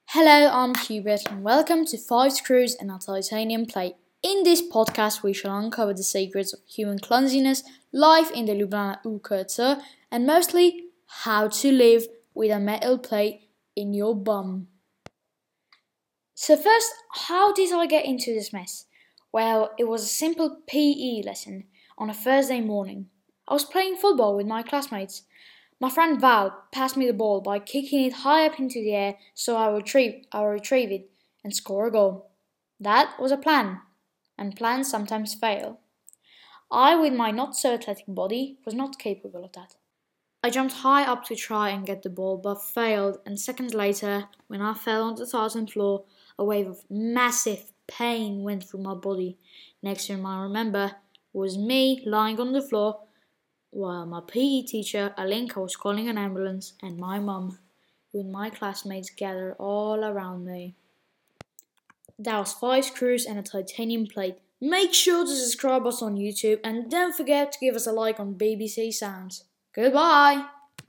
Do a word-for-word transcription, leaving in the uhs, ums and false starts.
Hello, I'm Hubert and welcome to Five Screws and a Titanium Plate. In this podcast, we shall uncover the secrets of human clumsiness, life in the Ljubljana U K C, and mostly how to live with a metal plate in your bum. So first, how did I get into this mess? Well, it was a simple P E lesson on a Thursday morning. I was playing football with my classmates. My friend Val passed me the ball by kicking it high up into the air so I would retrieve, I would retrieve it and score a goal. That was a plan, and plans sometimes fail. I, with my not so athletic body, was not capable of that. I jumped high up to try and get the ball, but failed, and seconds later, when I fell on the tartan floor, a wave of massive pain went through my body. Next thing I remember was me lying on the floor while my P E teacher, Alinka, was calling an ambulance, and my mum, with my classmates, gathered all around me. That was Five Screws and a Titanium Plate. Make sure to subscribe us on YouTube and don't forget to give us a like on B B C Sounds. Goodbye!